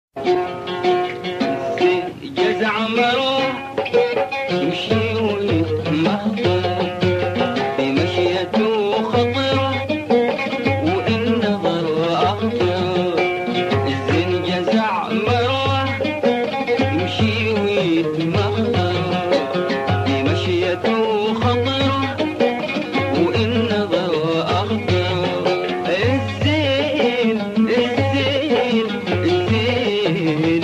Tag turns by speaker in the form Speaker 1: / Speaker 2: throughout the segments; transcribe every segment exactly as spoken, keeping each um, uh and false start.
Speaker 1: جزع مروح يمشي ويتمهضر بمشيته خطرة وإن نظر أخضر. الزين جزع مروح يمشي ويتمهضر بمشيته خطرة وإن نظر أخضر. الزين الزين الزين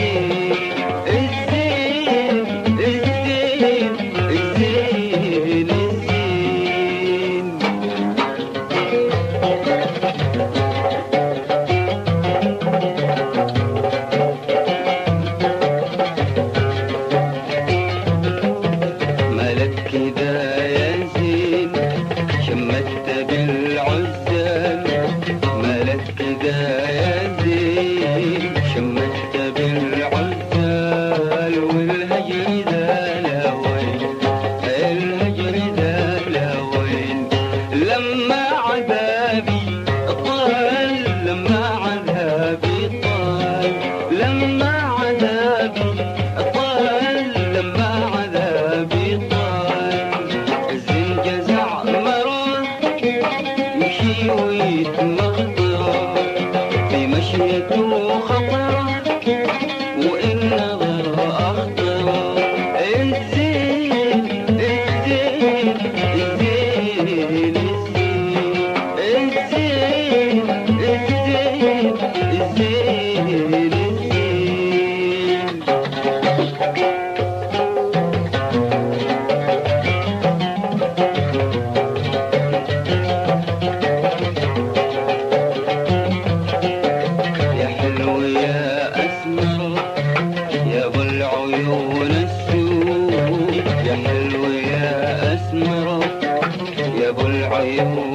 Speaker 1: كده يا زين شمت بالعزال. مالك كده يا زين شمت بالعزال. والهجر ذا لوين الهجر ذا لوين لما عذابي طال لما عذابي طال لما عذابي طال لما عذابي طال. يمشي ويتمخضر بمشيته خطرة وإن نظر أخضر. الزين الزين الزين الزين الزين الزين الزين. يا ابو العيون السود يا حلو يا اسمر يا ابو العيون